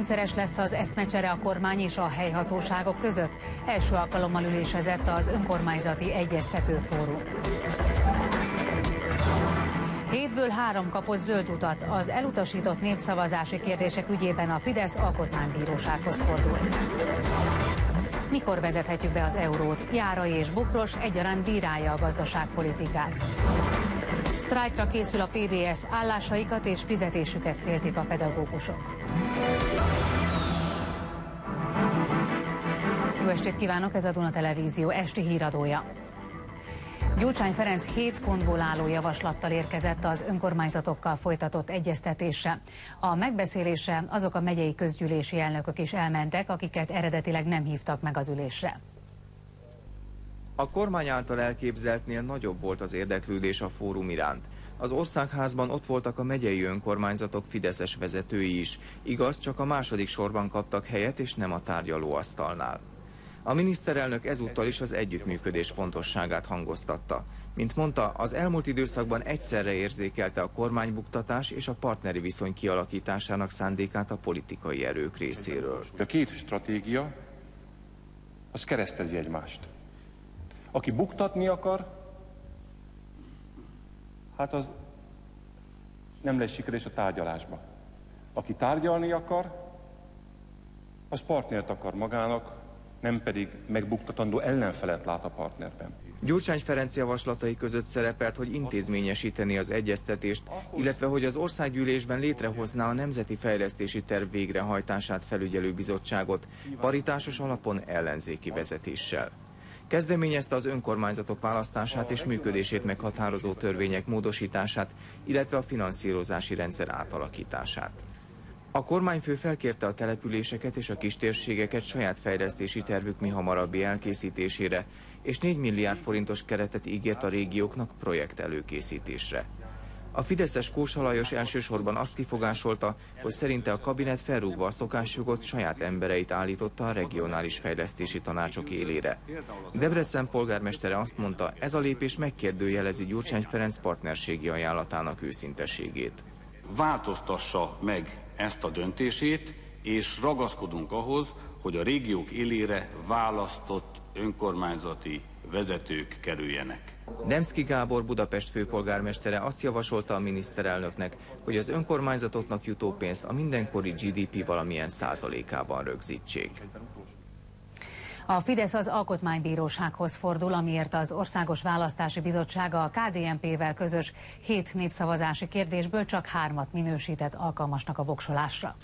Rendszeres lesz az eszmecsere a kormány és a helyhatóságok között. Első alkalommal ülésezett az önkormányzati egyeztető fórum. 7-ből 3 kapott zöld utat. Az elutasított népszavazási kérdések ügyében a Fidesz alkotmánybírósághoz fordul. Mikor vezethetjük be az eurót? Járai és Bokros egyaránt bírálja a gazdaságpolitikát. Sztrájkra készül a PDS, állásaikat és fizetésüket féltik a pedagógusok. Jó estét kívánok, ez a Duna Televízió esti híradója. Gyurcsány Ferenc 7 pontból álló javaslattal érkezett az önkormányzatokkal folytatott egyeztetésre. A megbeszélésre azok a megyei közgyűlési elnökök is elmentek, akiket eredetileg nem hívtak meg az ülésre. A kormány által elképzeltnél nagyobb volt az érdeklődés a fórum iránt. Az Országházban ott voltak a megyei önkormányzatok fideszes vezetői is, igaz, csak a második sorban kaptak helyet és nem a tárgyalóasztalnál. A miniszterelnök ezúttal is az együttműködés fontosságát hangoztatta. Mint mondta, az elmúlt időszakban egyszerre érzékelte a kormánybuktatás és a partneri viszony kialakításának szándékát a politikai erők részéről. A két stratégia, az keresztezi egymást. Aki buktatni akar, hát az nem lesz sikeres a tárgyalásba. Aki tárgyalni akar, az partnert akar magának, nem pedig megbuktatandó ellenfelet lát a partnerben. Gyurcsány Ferenc javaslatai között szerepelt, hogy intézményesíteni az egyeztetést, illetve hogy az országgyűlésben létrehozná a Nemzeti Fejlesztési Terv végrehajtását felügyelő bizottságot, paritásos alapon ellenzéki vezetéssel. Kezdeményezte az önkormányzatok választását és működését meghatározó törvények módosítását, illetve a finanszírozási rendszer átalakítását. A kormányfő felkérte a településeket és a kistérségeket saját fejlesztési tervük mihamarabbi elkészítésére, és 4 milliárd forintos keretet ígért a régióknak projekt előkészítésre. A fideszes Kósa Lajos elsősorban azt kifogásolta, hogy szerinte a kabinet felrúgva a szokásjogot saját embereit állította a regionális fejlesztési tanácsok élére. Debrecen polgármestere azt mondta, ez a lépés megkérdőjelezi Gyurcsány Ferenc partnerségi ajánlatának őszinteségét. Változtassa meg ezt a döntését, és ragaszkodunk ahhoz, hogy a régiók élére választott önkormányzati vezetők kerüljenek. Demszky Gábor Budapest főpolgármestere azt javasolta a miniszterelnöknek, hogy az önkormányzatoknak jutó pénzt a mindenkori GDP valamilyen százalékában rögzítsék. A Fidesz az Alkotmánybírósághoz fordul, amiért az Országos Választási Bizottság a KDNP-vel közös 7 népszavazási kérdésből csak 3-at minősített alkalmasnak a voksolásra.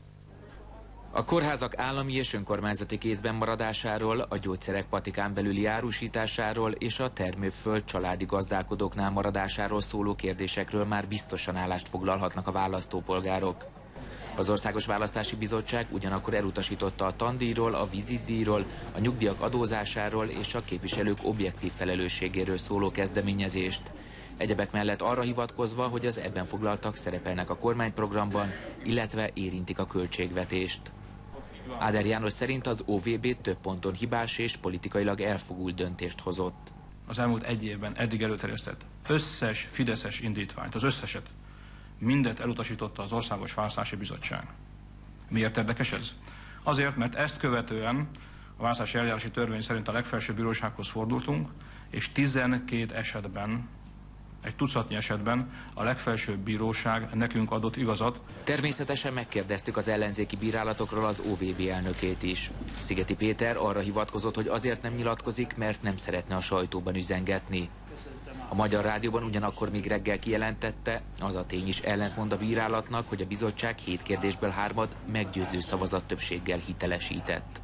A kórházak állami és önkormányzati kézben maradásáról, a gyógyszerek patikán belüli árusításáról és a termőföld családi gazdálkodóknál maradásáról szóló kérdésekről már biztosan állást foglalhatnak a választópolgárok. Az Országos Választási Bizottság ugyanakkor elutasította a tandíjról, a vizitdíjról, a nyugdíjak adózásáról és a képviselők objektív felelősségéről szóló kezdeményezést. Egyebek mellett arra hivatkozva, hogy az ebben foglaltak szerepelnek a kormányprogramban, illetve érintik a költségvetést. Áder János szerint az OVB több ponton hibás és politikailag elfogult döntést hozott. Az elmúlt 1 évben eddig előterjesztett összes fideszes indítványt, az összeset, mindet elutasította az Országos Választási Bizottság. Miért érdekes ez? Azért, mert ezt követően a választási eljárási törvény szerint a legfelsőbb bírósághoz fordultunk, és 12 esetben, egy tucatnyi esetben a legfelsőbb bíróság nekünk adott igazat. Természetesen megkérdeztük az ellenzéki bírálatokról az OVB elnökét is. Szigeti Péter arra hivatkozott, hogy azért nem nyilatkozik, mert nem szeretne a sajtóban üzengetni. A Magyar Rádióban ugyanakkor még reggel kijelentette, az a tény is ellentmond a bírálatnak, hogy a bizottság 7 kérdésből 3-at meggyőző szavazattöbbséggel hitelesített.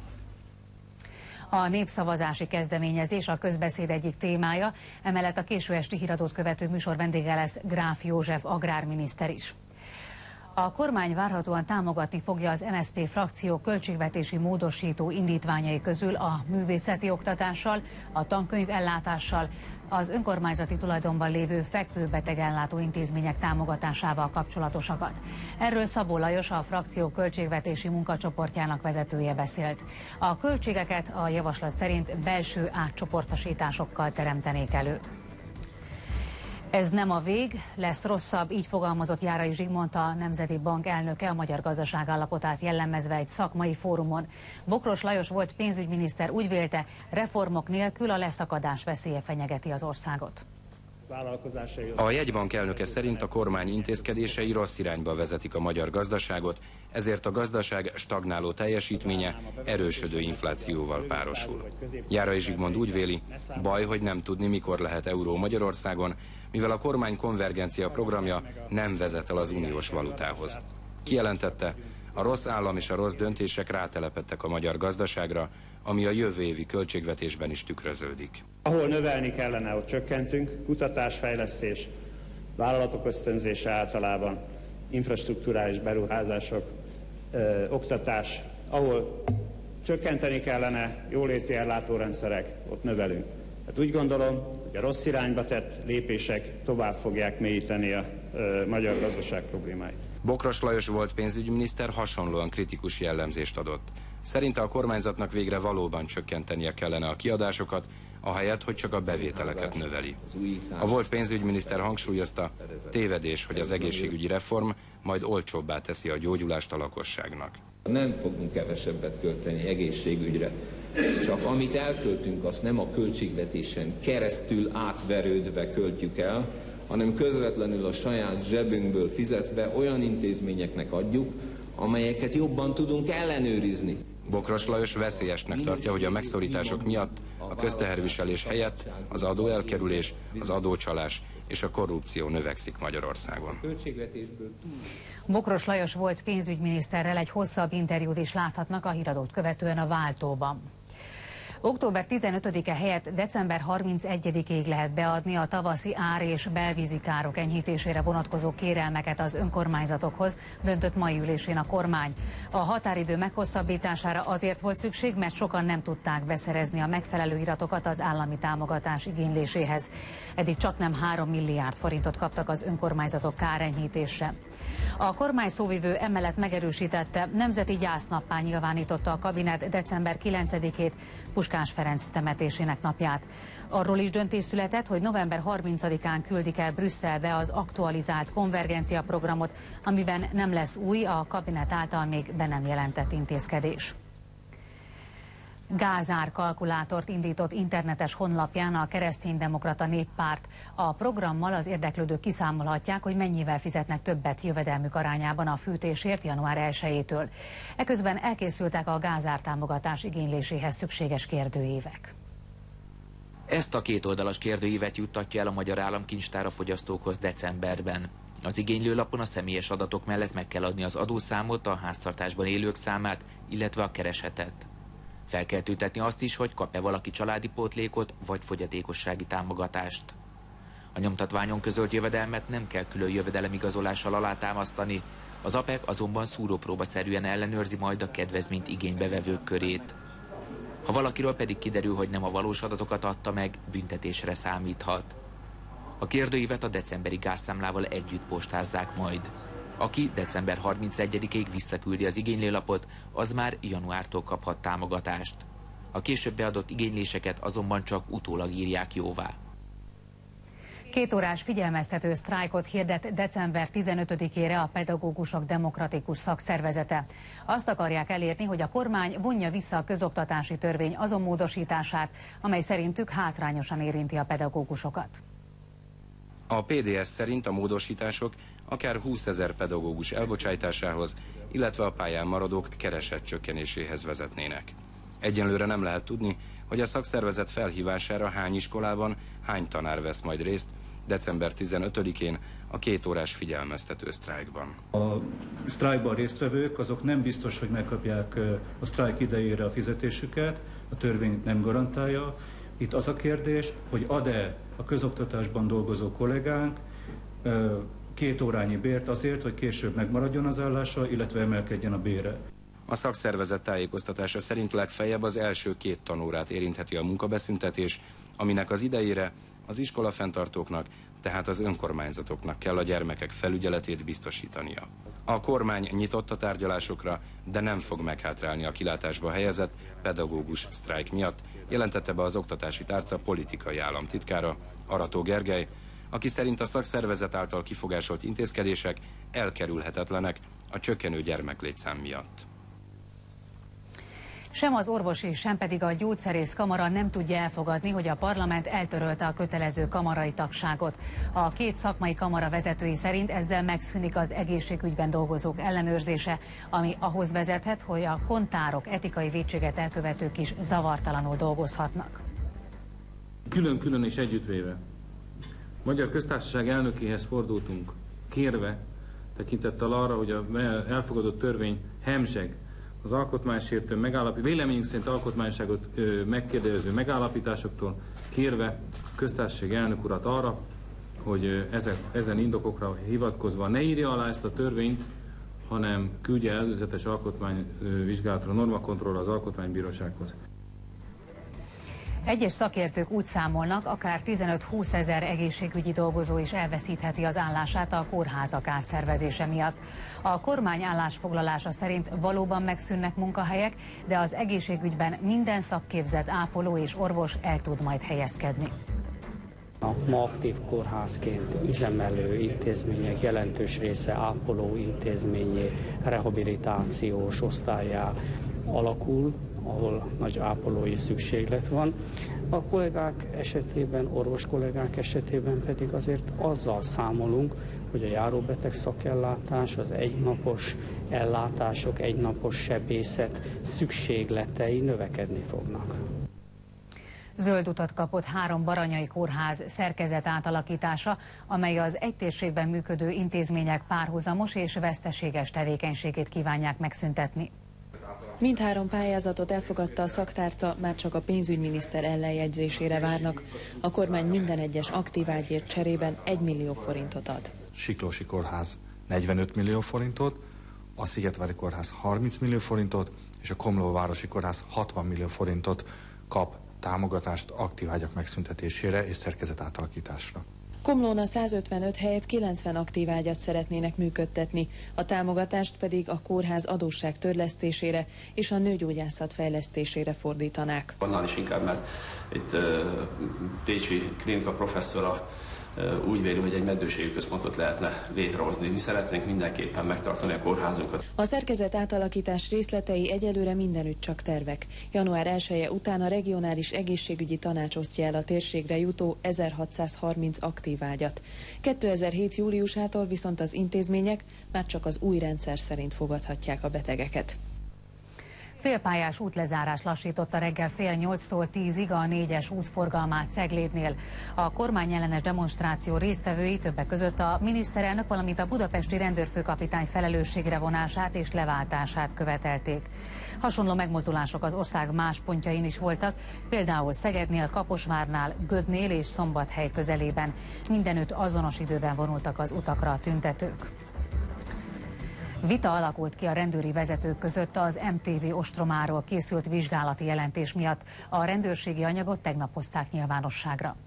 A népszavazási kezdeményezés a közbeszéd egyik témája, emellett a késő esti híradót követő műsor vendége lesz Gráf József agrárminiszter is. A kormány várhatóan támogatni fogja az MSZP frakció költségvetési módosító indítványai közül a művészeti oktatással, a tankönyv ellátással, az önkormányzati tulajdonban lévő fekvőbeteg-ellátó intézmények támogatásával kapcsolatosakat. Erről Szabó Lajos, a frakció költségvetési munkacsoportjának vezetője beszélt. A költségeket a javaslat szerint belső átcsoportosításokkal teremtenék elő. Ez nem a vég, lesz rosszabb, így fogalmazott Járai Zsigmond, a Nemzeti Bank elnöke a magyar gazdaság állapotát jellemezve egy szakmai fórumon. Bokros Lajos volt pénzügyminiszter úgy vélte, reformok nélkül a leszakadás veszélye fenyegeti az országot. A jegybank elnöke szerint a kormány intézkedései rossz irányba vezetik a magyar gazdaságot, ezért a gazdaság stagnáló teljesítménye erősödő inflációval párosul. Járai Zsigmond úgy véli, baj, hogy nem tudni, mikor lehet euró Magyarországon, mivel a kormány konvergencia programja nem vezet el az uniós valutához. Kijelentette, a rossz állam és a rossz döntések rátelepedtek a magyar gazdaságra, ami a jövő évi költségvetésben is tükröződik. Ahol növelni kellene, ott csökkentünk, kutatásfejlesztés, vállalatok ösztönzése általában, infrastrukturális beruházások, oktatás, ahol csökkenteni kellene, jóléti ellátórendszerek, ott növelünk. Hát úgy gondolom, hogy a rossz irányba tett lépések tovább fogják mélyíteni a magyar gazdaság problémáit. Bokros Lajos volt pénzügyminiszter hasonlóan kritikus jellemzést adott. Szerinte a kormányzatnak végre valóban csökkentenie kellene a kiadásokat, ahelyett, hogy csak a bevételeket növeli. A volt pénzügyminiszter hangsúlyozta, tévedés, hogy az egészségügyi reform majd olcsóbbá teszi a gyógyulást a lakosságnak. Nem fogunk kevesebbet költeni egészségügyre. Csak amit elköltünk, azt nem a költségvetésen keresztül átverődve költjük el, hanem közvetlenül a saját zsebünkből fizetve olyan intézményeknek adjuk, amelyeket jobban tudunk ellenőrizni. Bokros Lajos veszélyesnek tartja, hogy a megszorítások miatt a közteherviselés helyett az adóelkerülés, az adócsalás és a korrupció növekszik Magyarországon. Bokros Lajos volt pénzügyminiszterrel egy hosszabb interjút is láthatnak a híradót követően a Váltóban. Október 15-e helyett december 31-ig lehet beadni a tavaszi ár- és belvízi károk enyhítésére vonatkozó kérelmeket az önkormányzatokhoz, döntött mai ülésén a kormány. A határidő meghosszabbítására azért volt szükség, mert sokan nem tudták beszerezni a megfelelő iratokat az állami támogatás igényléséhez. Eddig csaknem 3 milliárd forintot kaptak az önkormányzatok kárenyhítésre. A kormány szóvivő emellett megerősítette, nemzeti gyásznappá nyilvánította a kabinet december 9-ét, Puskás Ferenc temetésének napját. Arról is döntés született, hogy november 30-án küldik el Brüsszelbe az aktualizált konvergencia programot, amiben nem lesz új, a kabinet által még be nem jelentett intézkedés. Gázár kalkulátort indított internetes honlapján a Kereszténydemokrata Néppárt. A programmal az érdeklődők kiszámolhatják, hogy mennyivel fizetnek többet jövedelmük arányában a fűtésért január 1-től. Eközben elkészültek a gázár támogatás igényléséhez szükséges kérdőívek. Ezt a kétoldalas kérdőívet juttatja el a Magyar Államkincstár a fogyasztókhoz decemberben. Az igénylőlapon a személyes adatok mellett meg kell adni az adószámot, a háztartásban élők számát, illetve a keresetet. Fel kell tüntetni azt is, hogy kap-e valaki családi pótlékot vagy fogyatékossági támogatást. A nyomtatványon közölt jövedelmet nem kell külön jövedelemigazolással alátámasztani, az APEC azonban szúrópróbaszerűen ellenőrzi majd a kedvezményt igénybevevők körét. Ha valakiről pedig kiderül, hogy nem a valós adatokat adta meg, büntetésre számíthat. A kérdőívet a decemberi gázszámlával együtt postázzák majd. Aki december 31-ig visszaküldi az igénylőlapot, az már januártól kaphat támogatást. A később beadott igényléseket azonban csak utólag írják jóvá. 2 órás figyelmeztető sztrájkot hirdet december 15-ére a Pedagógusok Demokratikus Szakszervezete. Azt akarják elérni, hogy a kormány vonja vissza a közoktatási törvény azon módosítását, amely szerintük hátrányosan érinti a pedagógusokat. A PDS szerint a módosítások akár 20 000 pedagógus elbocsájtásához, illetve a pályán maradók keresett csökkenéséhez vezetnének. Egyenlőre nem lehet tudni, hogy a szakszervezet felhívására hány iskolában hány tanár vesz majd részt december 15-én a 2 órás figyelmeztető sztrájkban. A sztrájkban résztvevők azok nem biztos, hogy megkapják a sztrájk idejére a fizetésüket, a törvény nem garantálja. Itt az a kérdés, hogy ad-e a közoktatásban dolgozó kollégánk 2 órányi bért azért, hogy később megmaradjon az állása, illetve emelkedjen a bére. A szakszervezet tájékoztatása szerint legfeljebb az első 2 tanórát érintheti a munkabeszüntetés, aminek az idejére az iskolafenntartóknak, tehát az önkormányzatoknak kell a gyermekek felügyeletét biztosítania. A kormány nyitott a tárgyalásokra, de nem fog meghátrálni a kilátásba helyezett pedagógus sztrájk miatt, jelentette be az Oktatási Tárca politikai államtitkára, Arató Gergely, aki szerint a szakszervezet által kifogásolt intézkedések elkerülhetetlenek a csökkenő gyermeklétszám miatt. Sem az orvosi, sem pedig a gyógyszerész kamara nem tudja elfogadni, hogy a parlament eltörölte a kötelező kamarai tagságot. A két szakmai kamara vezetői szerint ezzel megszűnik az egészségügyben dolgozók ellenőrzése, ami ahhoz vezethet, hogy a kontárok, etikai vétséget elkövetők is zavartalanul dolgozhatnak. Külön-külön és együttvéve Magyar Köztársaság elnökéhez fordultunk, kérve, tekintettel arra, hogy a elfogadott törvény hemzseg az alkotmánysértő véleményünk szerint alkotmányosságot megkérdező megállapításoktól, kérve a köztársaság elnök urat arra, hogy ezen indokokra hivatkozva ne írja alá ezt a törvényt, hanem küldje előzetes alkotmányvizsgálatra, normakontrollra az alkotmánybírósághoz. Egyes szakértők úgy számolnak, akár 15-20 ezer egészségügyi dolgozó is elveszítheti az állását a kórházak átszervezése miatt. A kormány állásfoglalása szerint valóban megszűnnek munkahelyek, de az egészségügyben minden szakképzett ápoló és orvos el tud majd helyezkedni. A ma aktív kórházként üzemelő intézmények jelentős része ápoló intézményé, rehabilitációs osztályá alakul, ahol nagy ápolói szükséglet van. A kollégák esetében, orvos kollégák esetében pedig azért azzal számolunk, hogy a járóbeteg szakellátás, az egynapos ellátások, egynapos sebészet szükségletei növekedni fognak. Zöld utat kapott 3 baranyai kórház szerkezet átalakítása, amely az egy térségben működő intézmények párhuzamos és veszteséges tevékenységét kívánják megszüntetni. Mindhárom pályázatot elfogadta a szaktárca, már csak a pénzügyminiszter ellenjegyzésére várnak. A kormány minden egyes aktív ágyért cserében 1 millió forintot ad. Siklósi kórház 45 millió forintot, a Szigetvári kórház 30 millió forintot, és a Komlóvárosi kórház 60 millió forintot kap támogatást aktív ágyak megszüntetésére és szerkezet átalakításra. Komlón a 155 helyett 90 aktív ágyat szeretnének működtetni, a támogatást pedig a kórház adósság törlesztésére és a nőgyógyászat fejlesztésére fordítanák. Annál is inkább, mert itt pécsi klinika professzora úgy véli, hogy egy meddőségi központot lehetne létrehozni. Mi szeretnénk mindenképpen megtartani a kórházunkat. A szerkezet átalakítás részletei egyelőre mindenütt csak tervek. Január 1-e után a regionális egészségügyi tanács osztja el a térségre jutó 1630 aktív ágyat. 2007. júliusától viszont az intézmények már csak az új rendszer szerint fogadhatják a betegeket. Félpályás útlezárás lassította reggel fél 8-tól 10-ig a 4-es útforgalmát Ceglédnél. A kormányellenes demonstráció résztvevői többek között a miniszterelnök, valamint a budapesti rendőrfőkapitány felelősségre vonását és leváltását követelték. Hasonló megmozdulások az ország más pontjain is voltak, például Szegednél, Kaposvárnál, Gödnél és Szombathely közelében. Mindenütt azonos időben vonultak az utakra a tüntetők. Vita alakult ki a rendőri vezetők között az MTV ostromáról készült vizsgálati jelentés miatt. A rendőrségi anyagot tegnap hozták nyilvánosságra.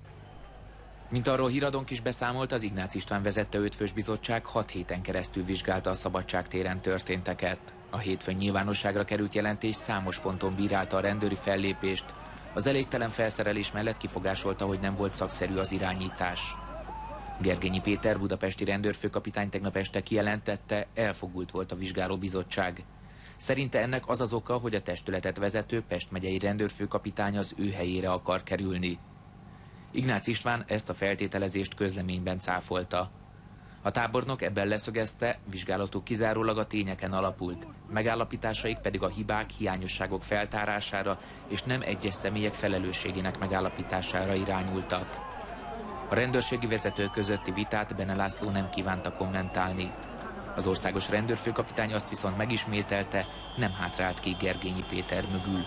Mint arról híradónk is beszámolt, az Ignác István vezette 5 fős bizottság 6 héten keresztül vizsgálta a Szabadságtéren történteket. A hétfőn nyilvánosságra került jelentés számos ponton bírálta a rendőri fellépést. Az elégtelen felszerelés mellett kifogásolta, hogy nem volt szakszerű az irányítás. Gergényi Péter budapesti rendőrfőkapitány tegnap este kijelentette, elfogult volt a vizsgálóbizottság. Szerinte ennek az az oka, hogy a testületet vezető Pest megyei rendőrfőkapitány az ő helyére akar kerülni. Ignác István ezt a feltételezést közleményben cáfolta. A tábornok ebben leszögezte, vizsgálatuk kizárólag a tényeken alapult, megállapításaik pedig a hibák, hiányosságok feltárására és nem egyes személyek felelősségének megállapítására irányultak. A rendőrségi vezetők közötti vitát Bene László nem kívánta kommentálni. Az országos rendőrfőkapitány azt viszont megismételte, nem hátrált ki Gergényi Péter mögül.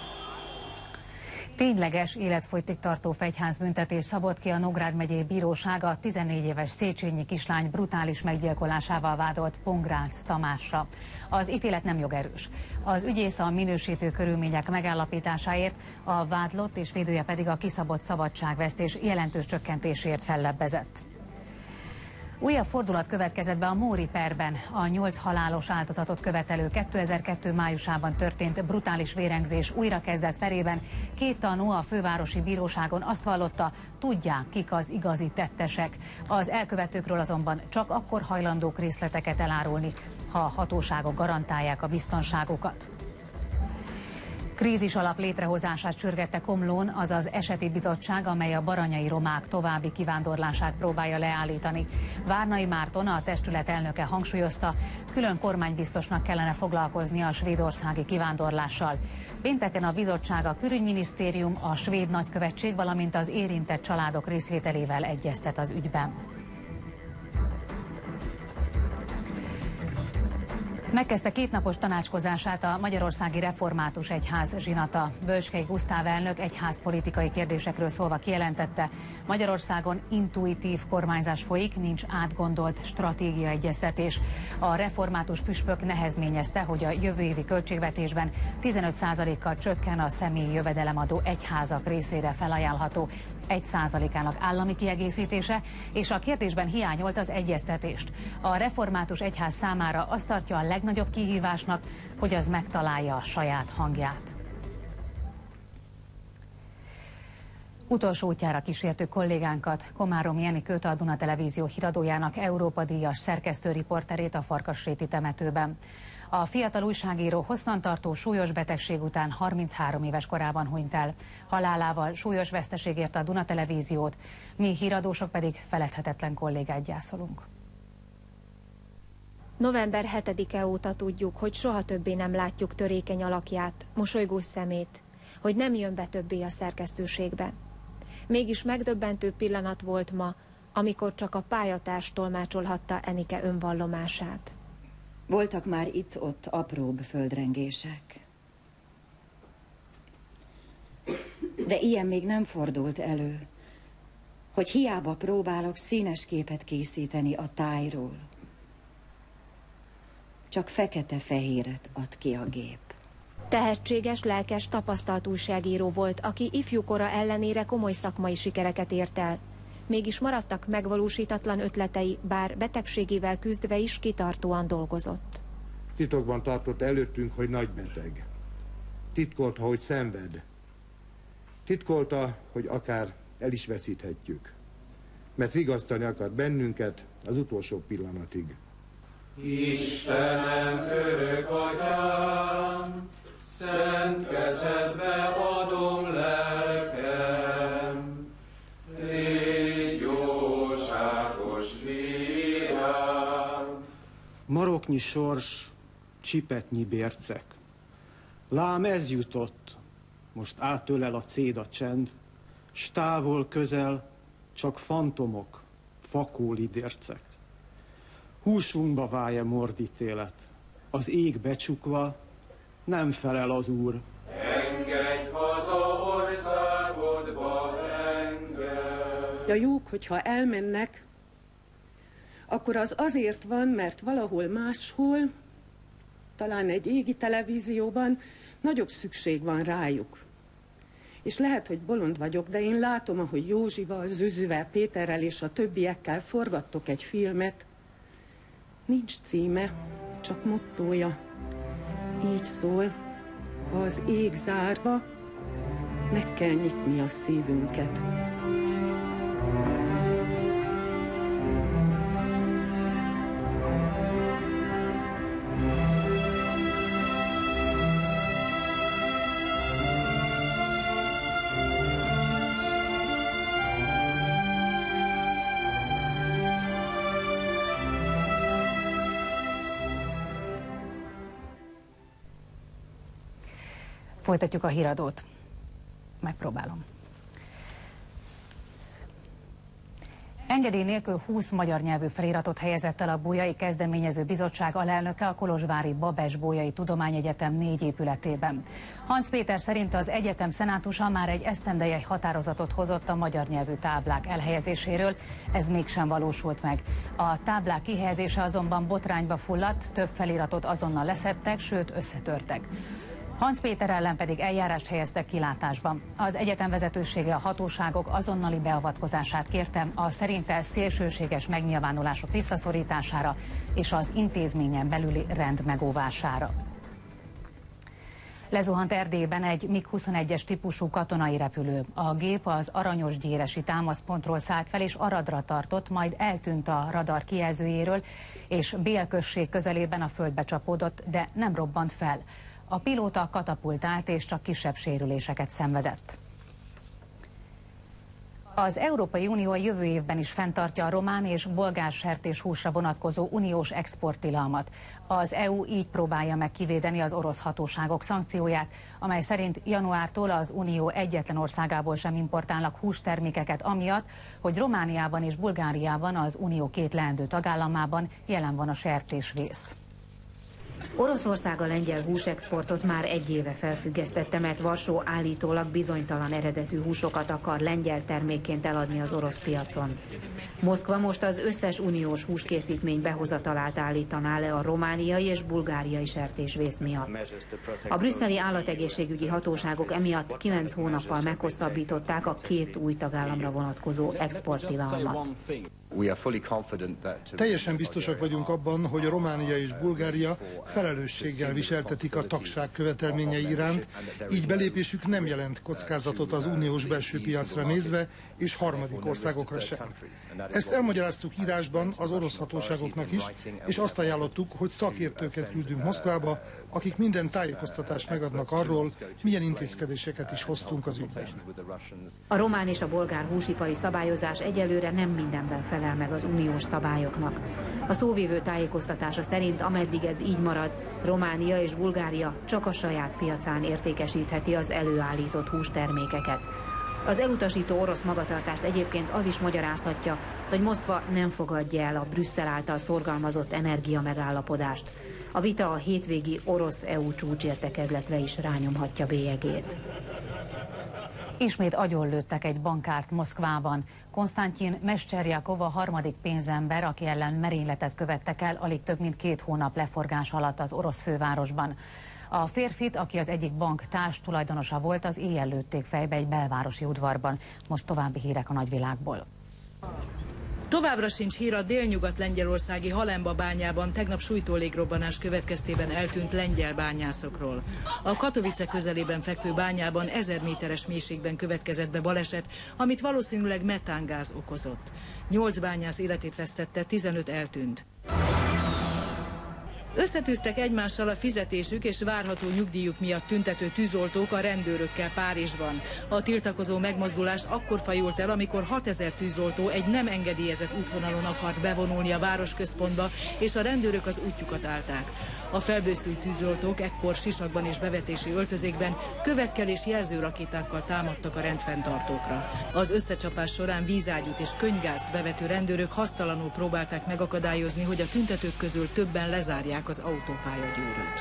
Tényleges életfogytig tartó fegyházbüntetés szabott ki a Nógrád megyei bíróság a 14 éves széchenyi kislány brutális meggyilkolásával vádolt Pongrác Tamásra. Az ítélet nem jogerős. Az ügyész a minősítő körülmények megállapításáért, a vádlott és védője pedig a kiszabott szabadságvesztés jelentős csökkentéséért fellebbezett. Újabb fordulat következett be a Móri perben. A 8 halálos áldozatot követelő 2002. májusában történt brutális vérengzés újrakezdett perében 2 tanú a fővárosi bíróságon azt vallotta, tudják, kik az igazi tettesek. Az elkövetőkről azonban csak akkor hajlandók részleteket elárulni, ha a hatóságok garantálják a biztonságukat. Krízis alap létrehozását sürgette Komlón az az eseti bizottság, amely a baranyai romák további kivándorlását próbálja leállítani. Várnai Márton, a testület elnöke hangsúlyozta, külön kormánybiztosnak kellene foglalkozni a svédországi kivándorlással. Pénteken a bizottság, a külügyminisztérium, a svéd nagykövetség, valamint az érintett családok részvételével egyeztet az ügyben. Megkezdte 2 napos tanácskozását a Magyarországi Református Egyház zsinata. Bölcskei Gusztáv elnök egyházpolitikai kérdésekről szólva kijelentette, Magyarországon intuitív kormányzás folyik, nincs átgondolt stratégia egyeztetés. A református püspök nehezményezte, hogy a jövő évi költségvetésben 15%-kal csökken a személyi jövedelemadó egyházak részére felajánlható 1%-ának állami kiegészítése, és a kérdésben hiányolt az egyeztetést. A református egyház számára azt tartja a legnagyobb kihívásnak, hogy az megtalálja a saját hangját. Utolsó útjára kísértő kollégánkat, Komáromi Enikőt, a Duna Televízió híradójának Európa-díjas szerkesztőriporterét a Farkasréti temetőben. A fiatal újságíró hosszantartó súlyos betegség után 33 éves korában hunyt el. Halálával súlyos veszteség érte a Duna Televíziót, mi híradósok pedig feledhetetlen kollégát gyászolunk. November 7-e óta tudjuk, hogy soha többé nem látjuk törékeny alakját, mosolygós szemét, hogy nem jön be többé a szerkesztőségbe. Mégis megdöbbentő pillanat volt ma, amikor csak a pályatárs tolmácsolhatta Enike önvallomását. Voltak már itt-ott apróbb földrengések. De ilyen még nem fordult elő, hogy hiába próbálok színes képet készíteni a tájról. Csak fekete-fehéret ad ki a gép. Tehetséges, lelkes, tapasztalt újságíró volt, aki ifjúkora ellenére komoly szakmai sikereket ért el. Mégis maradtak megvalósítatlan ötletei, bár betegségével küzdve is kitartóan dolgozott. Titokban tartott előttünk, hogy nagybeteg. Titkolta, hogy szenved. Titkolta, hogy akár el is veszíthetjük. Mert vigasztani akar bennünket az utolsó pillanatig. Istenem, örök atyám, szent kezedbe adom lelkem, légy jóságos fiam. Maroknyi sors, csipetnyi bércek. Lám ez jutott, most átölel a céda csend, s távol közel csak fantomok, fakóli dércek. Húsunkba válja mordítélet, az ég becsukva, nem felel az Úr. Engedj haza országodba, engedj! A jók, hogyha elmennek, akkor az azért van, mert valahol máshol, talán egy égi televízióban nagyobb szükség van rájuk. És lehet, hogy bolond vagyok, de én látom, ahogy Józsival, Züzüvel, Péterrel és a többiekkel forgattok egy filmet. Nincs címe, csak mottója. Így szól, ha az ég zárva, meg kell nyitni a szívünket. Folytatjuk a híradót. Megpróbálom. Engedély nélkül 20 magyar nyelvű feliratot helyezett el a Bolyai Kezdeményező Bizottság alelnöke a kolozsvári Babes-Bolyai Tudományegyetem 4 épületében. Hans Péter szerint az egyetem szenátusa már egy esztendeje határozatot hozott a magyar nyelvű táblák elhelyezéséről, ez mégsem valósult meg. A táblák kihelyezése azonban botrányba fulladt, több feliratot azonnal leszettek, sőt összetörtek. Hans Péter ellen pedig eljárást helyeztek kilátásban. Az egyetem vezetősége a hatóságok azonnali beavatkozását kérte a szerinte szélsőséges megnyilvánulások visszaszorítására és az intézményen belüli rend megóvására. Lezuhant Erdélyben egy MiG-21-es típusú katonai repülő. A gép az Aranyosgyéresi támaszpontról szállt fel és Aradra tartott, majd eltűnt a radar kijelzőjéről, és Bél község közelében a földbe csapódott, de nem robbant fel. A pilóta katapultált és csak kisebb sérüléseket szenvedett. Az Európai Unió a jövő évben is fenntartja a román és bolgár sertéshúsra vonatkozó uniós exporttilalmat. Az EU így próbálja meg kivédeni az orosz hatóságok szankcióját, amely szerint januártól az Unió egyetlen országából sem importálnak hústermékeket amiatt, hogy Romániában és Bulgáriában, az Unió 2 leendő tagállamában jelen van a sertésvész. Oroszország a lengyel húsexportot már 1 éve felfüggesztette, mert Varsó állítólag bizonytalan eredetű húsokat akar lengyel termékként eladni az orosz piacon. Moszkva most az összes uniós húskészítmény behozatalát állítaná le a romániai és bulgáriai sertésvész miatt. A brüsszeli állategészségügyi hatóságok emiatt 9 hónappal meghosszabbították a 2 új tagállamra vonatkozó exporttilalmat. Teljesen biztosak vagyunk abban, hogy a Románia és Bulgária felelősséggel viseltetik a tagság követelményei iránt, így belépésük nem jelent kockázatot az uniós belső piacra nézve, és harmadik országokra sem. Ezt elmagyaráztuk írásban az orosz hatóságoknak is, és azt ajánlottuk, hogy szakértőket küldünk Moszkvába, akik minden tájékoztatást megadnak arról, milyen intézkedéseket is hoztunk az ügyben. A román és a bolgár húsipari szabályozás egyelőre nem mindenben felel meg az uniós szabályoknak. A szóvivő tájékoztatása szerint, ameddig ez így marad, Románia és Bulgária csak a saját piacán értékesítheti az előállított hústermékeket. Az elutasító orosz magatartást egyébként az is magyarázhatja, hogy Moszkva nem fogadja el a Brüsszel által szorgalmazott energiamegállapodást. A vita a hétvégi orosz-EU csúcsértekezletre is rányomhatja bélyegét. Ismét agyonlőttek egy bankárt Moszkvában. Konstantin Mesterjakov a harmadik pénzember, aki ellen merényletet követtek el alig több mint 2 hónap leforgás alatt az orosz fővárosban. A férfit, aki az egyik bank társ tulajdonosa volt, az éjjel lőtték fejbe egy belvárosi udvarban. Most további hírek a nagyvilágból. Továbbra sincs hír a délnyugat-lengyelországi Halemba bányában tegnap sújtó légrobbanás következtében eltűnt lengyel bányászokról. A Katowice közelében fekvő bányában 1000 méteres mélységben következett be baleset, amit valószínűleg metángáz okozott. 8 bányász életét vesztette, 15 eltűnt. Összetűztek egymással a fizetésük és várható nyugdíjuk miatt tüntető tűzoltók a rendőrökkel Párizsban. A tiltakozó megmozdulás akkor fajult el, amikor 6000 tűzoltó egy nem engedélyezett útvonalon akart bevonulni a városközpontba, és a rendőrök az útjukat állták. A felbőszült tűzoltók ekkor sisakban és bevetési öltözékben kövekkel és jelzőrakétákkal támadtak a rendfenntartókra. Az összecsapás során vízágyút és könyvgázt bevető rendőrök hasztalanul próbálták megakadályozni, hogy a tüntetők közül többen lezárják az autópályagyűrűt.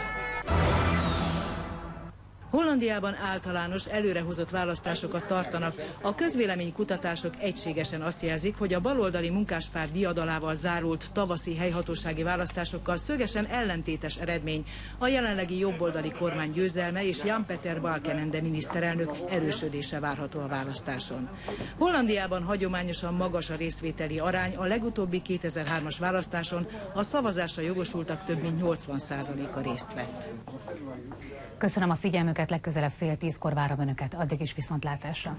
Hollandiában általános, előrehozott választásokat tartanak. A közvéleménykutatások egységesen azt jelzik, hogy a baloldali munkáspárt diadalával zárult tavaszi helyhatósági választásokkal szögesen ellentétes eredmény. A jelenlegi jobboldali kormány győzelme és Jan-Peter Balkenende miniszterelnök erősödése várható a választáson. Hollandiában hagyományosan magas a részvételi arány, a legutóbbi 2003-as választáson a szavazásra jogosultak több mint 80%-a részt vett. Köszönöm a figyelmüket, legközelebb 9:30 várom Önöket, addig is viszontlátásra.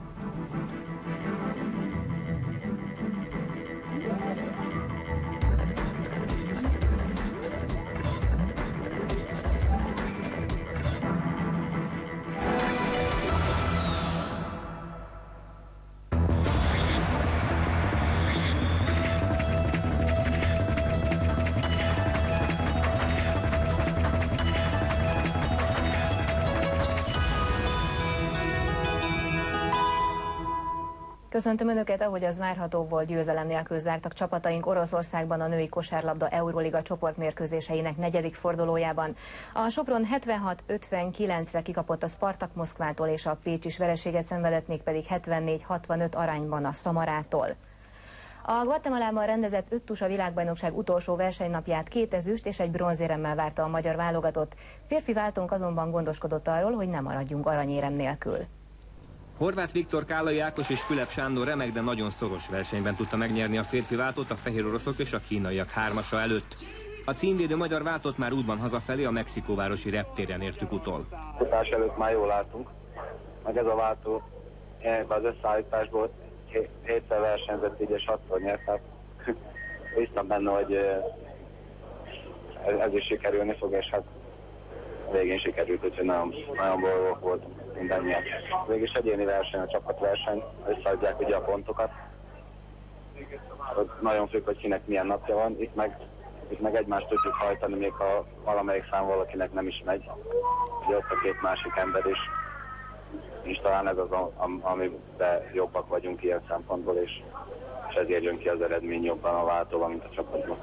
Köszöntöm Önöket, ahogy az várható volt, győzelem nélkül zártak csapataink Oroszországban a női kosárlabda Euroliga csoportmérkőzéseinek 4. fordulójában. A Sopron 76-59-re kikapott a Spartak Moszkvától, és a Pécs is vereséget szenvedett, mégpedig 74-65 arányban a Szamarától. A Guatemalában rendezett 5 tusa világbajnokság utolsó versenynapját 2 ezüst és egy bronzéremmel várta a magyar válogatott. Férfi váltónk azonban gondoskodott arról, hogy ne maradjunk aranyérem nélkül. Horváth Viktor, Kállai Ákos és Fülep Sándor remek, de nagyon szoros versenyben tudta megnyerni a férfi váltót a fehér oroszok és a kínaiak hármasa előtt. A címvédő magyar váltót már útban hazafelé a mexikóvárosi reptéren értük utol. Futás előtt már jól álltunk, meg ez a váltó az összeállításból 7-szer versenyzett, így és 6-szor nyert, tehát bíztam benne, hogy ez is sikerülni fog, és hát végén sikerült, úgyhogy nagyon boldog volt mindannyian. Végülis egyéni verseny, a csapatverseny, összeadják ugye a pontokat. Nagyon függ, hogy kinek milyen napja van, itt meg egymást tudjuk hajtani, még ha valamelyik szám valakinek nem is megy. Ugye ott a 2 másik ember is. És talán ez az, amiben jobbak vagyunk ilyen szempontból, és ezért jön ki az eredmény jobban a váltóban, mint a csapatban.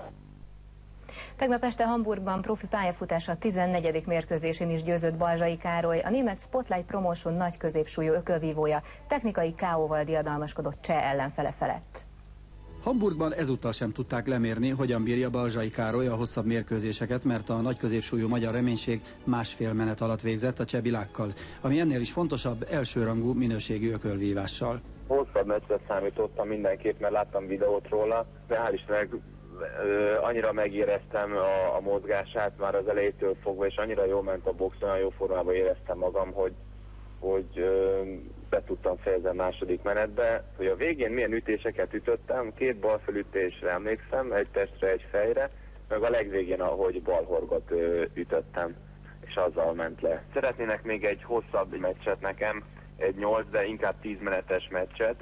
Tegnap este Hamburgban profi pályafutása 14. mérkőzésén is győzött Balzsai Károly, a német Spotlight Promotion nagy középsúlyú ökölvívója technikai KO-val diadalmaskodott cseh ellenfele felett. Hamburgban ezúttal sem tudták lemérni, hogyan bírja Balzsai Károly a hosszabb mérkőzéseket, mert a nagy középsúlyú magyar reménység másfél menet alatt végzett a cseh Bilákkal, ami ennél is fontosabb, elsőrangú minőségű ökölvívással. Hosszabb meccset számítottam mindenképp, mert láttam videót róla, de hál' Istennek annyira megéreztem a mozgását már az elejétől fogva, és annyira jól ment a box, olyan jó formában éreztem magam, hogy be tudtam fejezni a második menetbe. Hogy a végén milyen ütéseket ütöttem, 2 balfelütésre emlékszem, egy testre, egy fejre, meg a legvégén, ahogy balhorgot ütöttem, és azzal ment le. Szeretnének még egy hosszabb meccset nekem, egy 8, de inkább 10 menetes meccset,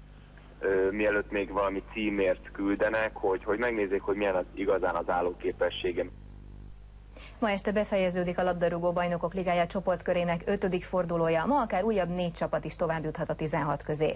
mielőtt még valami címért küldenek, hogy megnézzék, hogy milyen igazán az állóképességem. Ma este befejeződik a labdarúgó bajnokok ligája csoportkörének 5. fordulója, ma akár újabb 4 csapat is tovább juthat a 16 közé.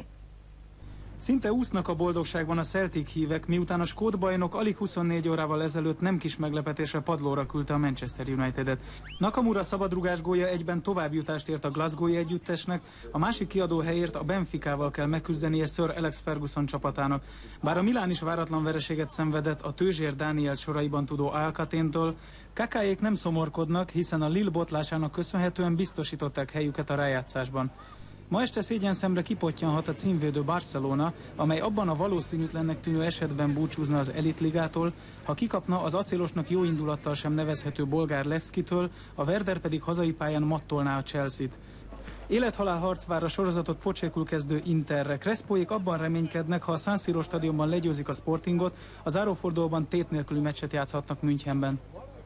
Szinte úsznak a boldogságban a Celtic hívek, miután a skót bajnok alig 24 órával ezelőtt nem kis meglepetésre padlóra küldte a Manchester United-et. Nakamura szabadrugás gólja egyben továbbjutást ért a Glasgow-i együttesnek, a másik kiadó helyért a Benficával kell megküzdenie Sir Alex Ferguson csapatának. Bár a Milán is váratlan vereséget szenvedett a Tőzsér Dániel soraiban tudó Alcaténtől, Kakáék nem szomorkodnak, hiszen a Lille botlásának köszönhetően biztosították helyüket a rájátszásban. Ma este szégyenszemre kipottyanhat a címvédő Barcelona, amely abban a valószínűtlennek tűnő esetben búcsúzna az elitligától, ha kikapna az acélosnak jó indulattal sem nevezhető bolgár Levszkitől, a Werder pedig hazai pályán mattolná a Chelsea-t. Élethalál harc vár a sorozatot pocsékul kezdő Interre. Crespoék abban reménykednek, ha a San Siro stadionban legyőzik a Sportingot, a zárófordulóban tét nélküli meccset játszhatnak Münchenben.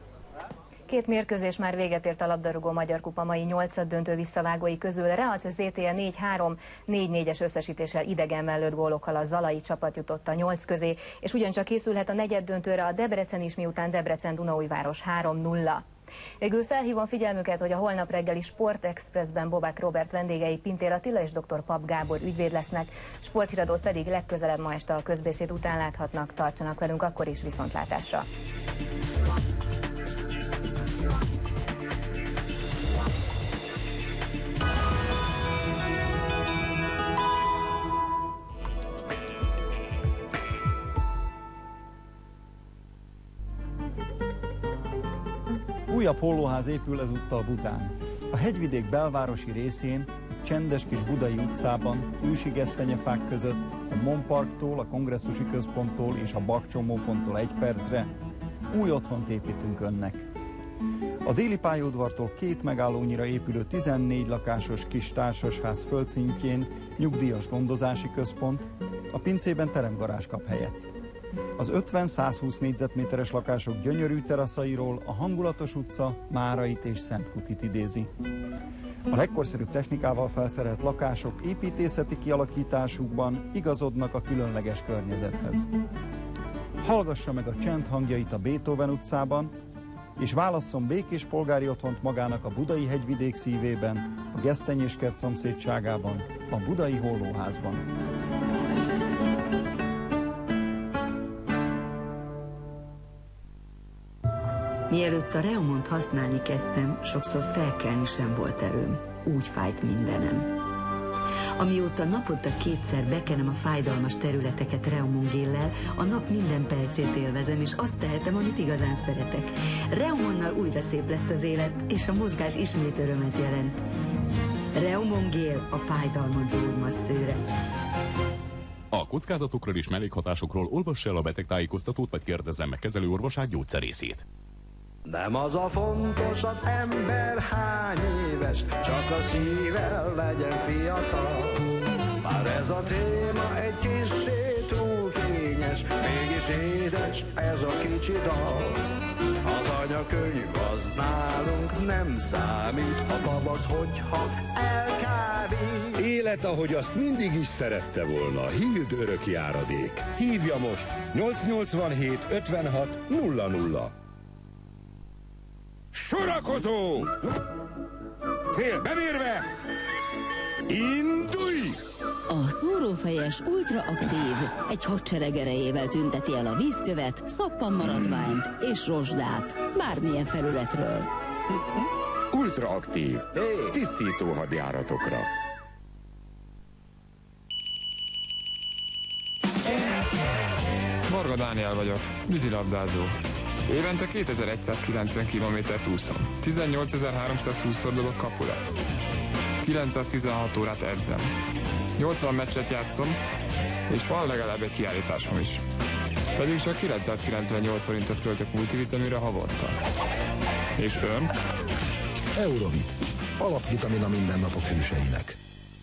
2 mérkőzés már véget ért a labdarúgó Magyar Kupa mai 8. döntő visszavágói közül. Reac ZTE 4-3, 4-4-es összesítéssel idegen mellőtt gólokkal a zalai csapat jutott a 8 közé, és ugyancsak készülhet a negyed döntőre a Debrecen is, miután Debrecen-Dunaújváros 3-0. Végül felhívom figyelmüket, hogy a holnap reggeli Sport Expressben Bobák Robert vendégei Pintér Attila és dr. Pap Gábor ügyvéd lesznek, sporthíradót pedig legközelebb ma este a közbeszéd után láthatnak. Tartsanak velünk akkor is, viszontlátásra! Újabb hollóház épül ezúttal Budán. A hegyvidék belvárosi részén, egy csendes kis budai utcában, ősi gesztenyefák között, a Mon Parktól, a kongresszusi központtól és a Bakcsomóponttól 1 percre új otthont építünk önnek. A déli pályaudvartól 2 megállónyira épülő 14 lakásos kis társasház földszintjén nyugdíjas gondozási központ, a pincében teremgarázs kap helyet. Az 50-120 négyzetméteres lakások gyönyörű teraszairól a hangulatos utca Márait és Szentkutit idézi. A legkorszerűbb technikával felszerelt lakások építészeti kialakításukban igazodnak a különleges környezethez. Hallgassa meg a csend hangjait a Beethoven utcában, és válasszon békés polgári otthont magának a budai hegyvidék szívében, a Gesztenyéskert szomszédságában, a budai hollóházban. Mielőtt a Reumont használni kezdtem, sokszor felkelni sem volt erőm. Úgy fájt mindenem. Amióta naponta 2-szer bekenem a fájdalmas területeket Reumon géllel, a nap minden percét élvezem, és azt tehetem, amit igazán szeretek. Reumonnal újra szép lett az élet, és a mozgás ismét örömet jelent. Reumon gél a fájdalmat gyógymasszőre. A kockázatokról és mellékhatásokról olvass el a betegtájékoztatót, vagy kérdezzen meg kezelőorvosát, gyógyszerészét. Nem az a fontos, az ember hány éves, csak a szíve legyen fiatal. Bár ez a téma egy kissé túl kényes, mégis édes ez a kicsi dal. Az anyakönyv az nálunk nem számít, a babasz, hogyha elkábít. Élet, ahogy azt mindig is szerette volna. Hild örökjáradék. Hívja most 887 56 00. Sorakozó! Cél bemérve! Indulj! A szórófejes ultraaktív egy hadsereg erejével tünteti el a vízkövet, szappanmaradványt és rozsdát bármilyen felületről. Ultraaktív. Tisztító hadjáratokra. Varga Dániel vagyok, vízilabdázó. Évente 2190 kilométert úszom. 18.320-szor dobok kapura. 916 órát edzem. 80 meccset játszom, és van legalább egy kiállításom is. Pedig csak 998 forintot költök multivitaminra havonta. És ön? Eurovit. Alapvitamin a mindennapok hőseinek.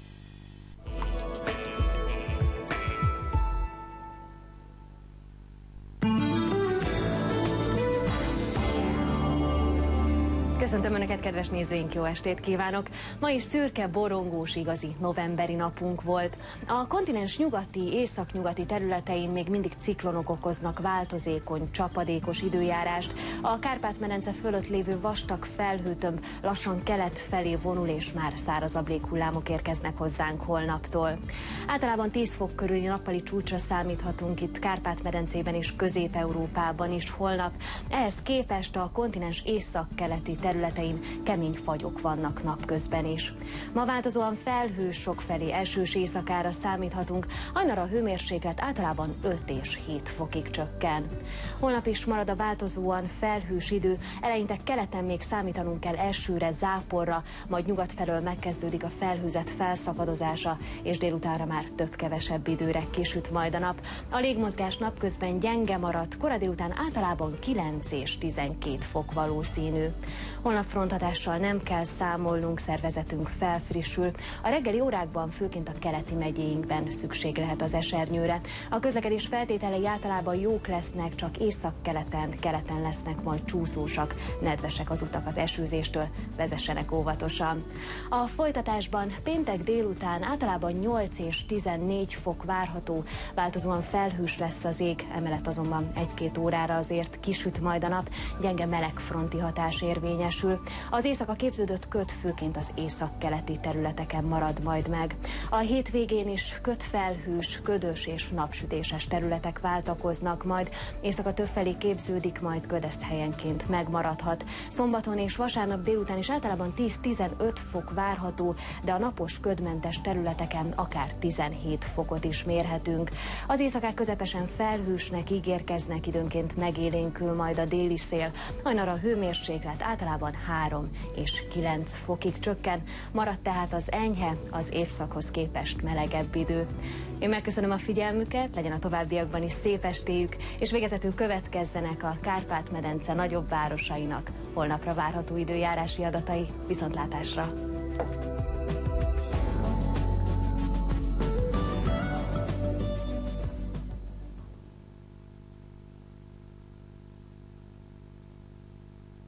Köszöntöm Önöket, kedves nézőink, jó estét kívánok! Ma is szürke, borongós, igazi novemberi napunk volt. A kontinens nyugati, északnyugati területein még mindig ciklonok okoznak változékony, csapadékos időjárást. A Kárpát-medence fölött lévő vastag felhőtömb lassan kelet felé vonul, és már szárazabb léghullámok érkeznek hozzánk holnaptól. Általában 10 fok körüli nappali csúcsra számíthatunk itt Kárpát-medencében és Közép-Európában is holnap. Ehhez képest a kontinens északkeleti területein kemény fagyok vannak napközben is. Ma változóan felhős, sokfelé esős éjszakára számíthatunk, hajnalra a hőmérséklet általában 5 és 7 fokig csökken. Holnap is marad a változóan felhős idő, eleinte keleten még számítanunk kell esőre, záporra, majd nyugat felől megkezdődik a felhőzet felszakadozása, és délutánra már több-kevesebb időre kisüt majd a nap. A légmozgás napközben gyenge marad, kora délután általában 9 és 12 fok valószínű. Holnap fronthatással nem kell számolnunk, szervezetünk felfrissül. A reggeli órákban főként a keleti megyéinkben szükség lehet az esernyőre. A közlekedés feltételei általában jók lesznek, csak északkeleten, keleten lesznek majd csúszósak, nedvesek az utak az esőzéstől, vezessenek óvatosan. A folytatásban péntek délután általában 8 és 14 fok várható, változóan felhős lesz az ég, emellett azonban 1-2 órára azért kisüt majd a nap, gyenge melegfronti hatás érvényesül. Az éjszaka képződött köd főként az északkeleti területeken marad majd meg. A hétvégén is ködfelhős, ködös és napsütéses területek váltakoznak majd. Éjszaka többfelé képződik, majd köd helyenként megmaradhat. Szombaton és vasárnap délután is általában 10-15 fok várható, de a napos ködmentes területeken akár 17 fokot is mérhetünk. Az éjszakák közepesen felhősnek ígérkeznek, időnként megélénkül majd a déli szél. Hajnalra a hőmérséklet általában 3 és 9 fokig csökken, maradt tehát az enyhe, az évszakhoz képest melegebb idő. Én megköszönöm a figyelmüket, legyen a továbbiakban is szép estéjük, és végezetül következzenek a Kárpát-medence nagyobb városainak holnapra várható időjárási adatai. Viszontlátásra!